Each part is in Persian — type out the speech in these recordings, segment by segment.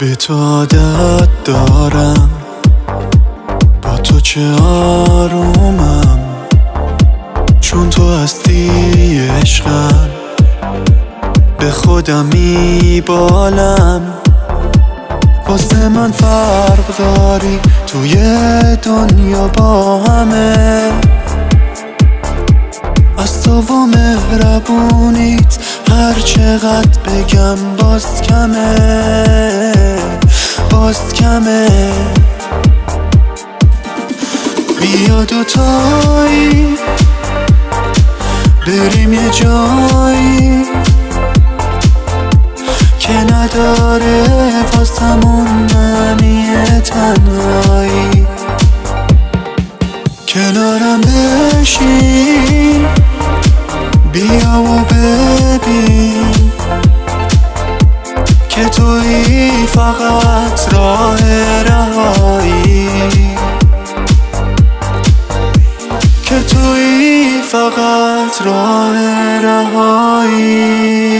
به تو عادت دارم، با تو چه آرومم، چون تو هستی عشقم، به خودم میبالم. واسه من فرق داری توی دنیا با همه، از تو و مهربونیت هر چقدر بگم باز کمه، باز کمه. بیا دوتایی بریم یه جایی که نداره واسمون معنی تنهایی. کنارم بشین، بیا و ببین که تویی فقط راه رهایی، که تویی فقط راه رهایی.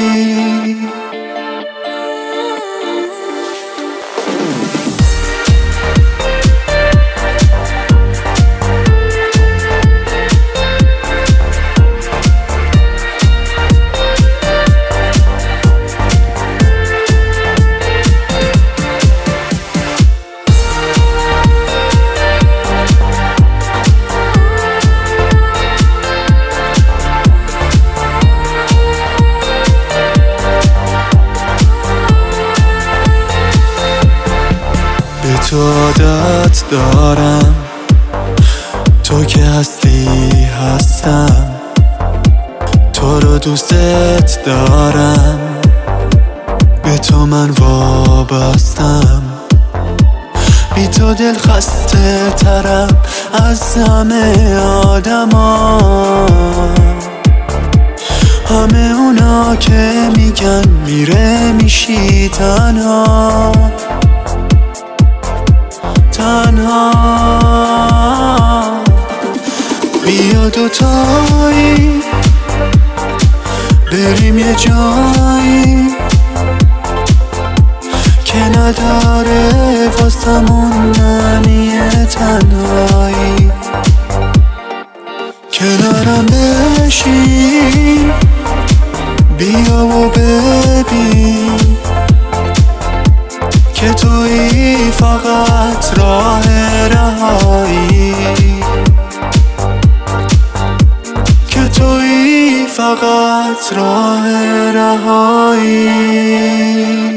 تو عادت دارم، تو که هستی هستم، تو رو دوستت دارم، به تو من وابستم. بی تو دل خسته ترم از همه آدما، همه اونا که میگن میره میشی تنها، تنها. بیا دوتایی بریم یه جایی که نداره واسمون معنی تنهایی. کنارم بشین، بیا و ببین که تویی فقط راه رهایی، که تویی فقط راه رهایی.